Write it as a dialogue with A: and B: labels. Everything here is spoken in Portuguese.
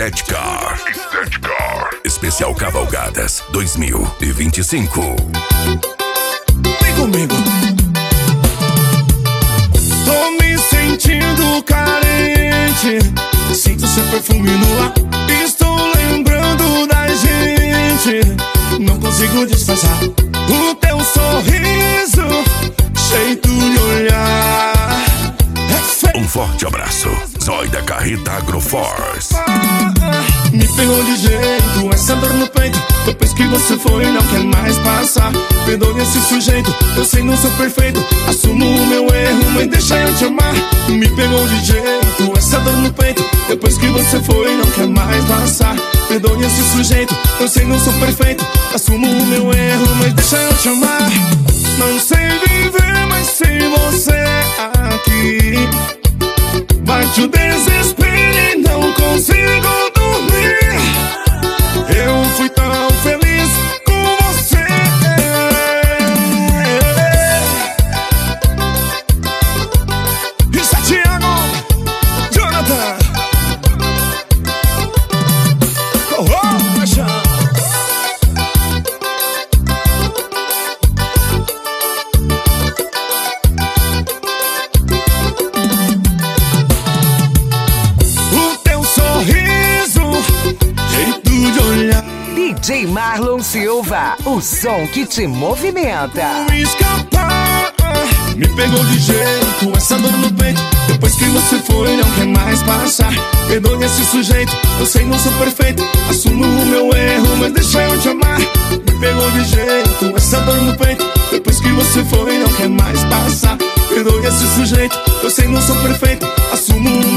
A: Estética. Especial Cavalgadas 2025.
B: Vem comigo. Tô me sentindo carente. Sinto seu perfume no ar. Estou lembrando da gente. Não consigo disfarçar o teu sorriso, jeito de olhar.
A: Um forte abraço. Zói da Carreta Agroforce.
B: Me pegou de jeito, essa dor no peito. Depois que você foi, não quer mais passar. Perdoe esse sujeito, eu sei não sou perfeito. Assumo o meu erro, mas deixa eu te amar. Me pegou de jeito, essa dor no peito. Depois que você foi, não quer mais passar. Perdoe esse sujeito, eu sei não sou perfeito. Assumo o meu erro, mas deixa eu te amar. Não sei viver, mas sem você aqui. Bate o desespero e não consigo dormir. Eu fui tão feliz com você. Isso é Thiago, Jonathan. Oh, oh, paixão.
C: DJ Marlon Silva, o som que te movimenta.
B: Escapar, me pegou de jeito, essa dor no peito. Depois que você foi, não quer mais passar. Perdoe esse sujeito, eu sei não sou perfeito. Assumo o meu erro, mas deixa eu te amar. Me pegou de jeito, essa dor no peito. Depois que você foi, não quer mais passar. Perdoe esse sujeito, eu sei não sou perfeito. Assumo o